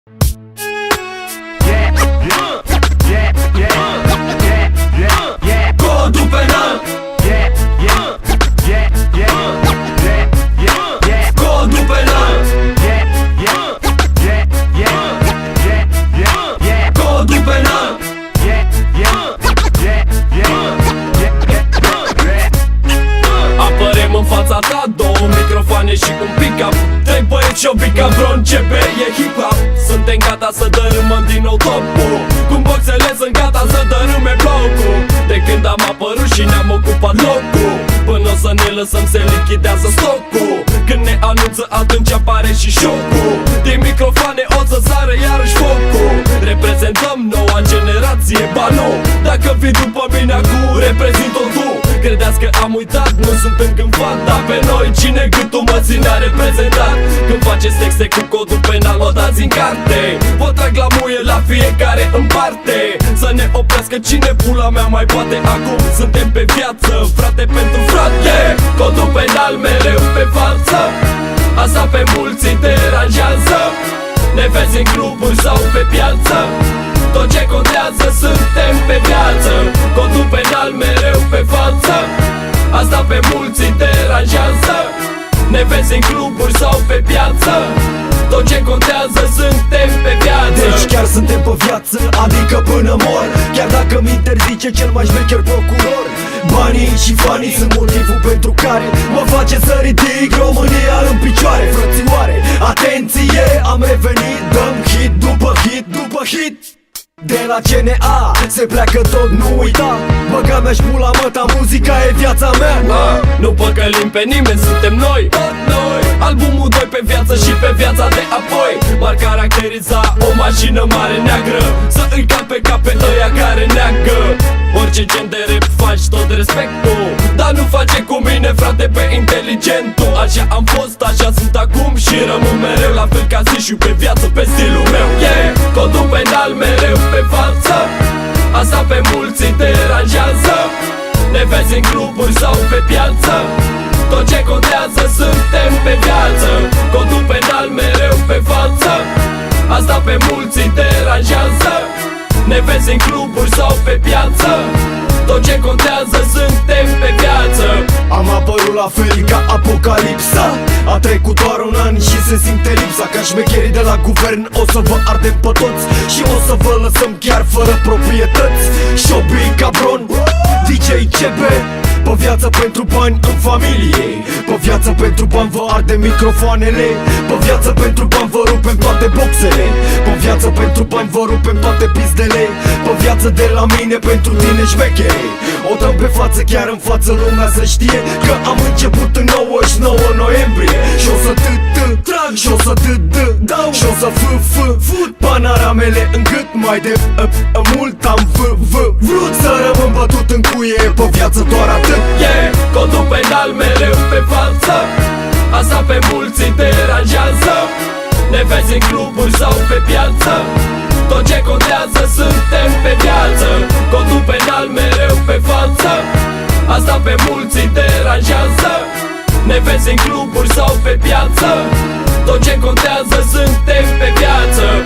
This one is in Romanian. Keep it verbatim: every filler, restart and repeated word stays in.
Codul penal. Codul penal. Codul penal. Apărem în fața ta două microfoane și un pick-up, trei băieți și o bicabron, ce be e hip-hop. Suntem gata să dărâmăm din nou topul, cu boxele sunt gata să dărâme blocul. De când am apărut și ne-am ocupat locul, până o să ne lăsăm se lichidează stocul. Când ne anunță atunci apare și șocul, din microfoane o să sară iarăși focul. Reprezentăm noua generație, ba nu, dacă vii după mine acum reprezint-o tu. Credeți că am uitat, nu sunt încânfat, dar pe noi cine gâtul mă ținea reprezentat. Când faceți texte cu codul penal o dați în carte, vă trag la muie la fiecare în parte. Să ne oprească cine pula mea mai poate. Acum suntem pe viață, frate pentru frate. Codul penal mereu pe față, asta pe mulți îi deranjează. Ne vezi în cluburi sau pe piață, tot ce contează suntem pe viață. Codul penal mereu pe față, asta pe mulți îi deranjează. Ne vezi în cluburi sau pe piață, tot ce contează suntem pe viață. Deci chiar suntem pe viață, adică până mor. Chiar dacă mi interzice cel mai șmecher procuror. Banii și fanii sunt motivul pentru care mă face să ridic România în picioare. Frățioare, atenție, am revenit, dăm hit după hit după hit. De la C N A se pleacă tot, nu uita. Băga mea și pula măta, muzica e viața mea. ah, Nu păcălim pe nimeni, suntem noi, tot noi. Albumul doi pe viață și pe viața de apoi. M-ar caracteriza o mașină mare neagră, să îi cap pe cap pe ăia care neagă. Orice gen de rap faci tot respectul, dar nu face cu mine frate pe inteligentul. Așa am fost, așa sunt acum și rămân mereu la fel ca zi și pe viață pe stilul meu. Yeah, codul penal mereu pe față, asta pe mulți îi deranjează. Ne vezi în cluburi sau pe piață, tot ce contează suntem pe viață. Codul penal mereu pe față, asta pe mulți îi deranjează. Ne vezi în cluburi sau pe piață, tot ce contează suntem pe viață. Am apărut la fel ca apocalipsa, a trecut doar un an și se simte lipsa. Ca șmecherii de la guvern o să vă ardem pe toți și o să vă lăsăm chiar fără proprietăți. Shobi cabron, D J C B, pe viață pentru bani în familie, pe viață pentru bani vă arde microfoanele, pe viață pentru bani vă rupem toate boxele, pe viață pentru bani vă rupem toate pizdele, pe viață de la mine pentru tine șmechere. O dăm pe față, chiar în față lumea să știe că am început în nouăzeci și nouă noiembrie. Și o să t t trag, și o să t d dau, și o să f f fut panaramele în gât. Mai de uh, uh, mult am v v vrut să rămân bătut în cuie, pe viață doar atât. Yeah, codul penal mereu pe față, asta pe mulți îi deranjează. Ne vezi în cluburi sau pe piață, tot ce contează suntem pe viață. Codul penal mereu pe față, asta pe mulți îi deranjează. Ne vezi în cluburi sau pe piață, tot ce contează suntem pe viață.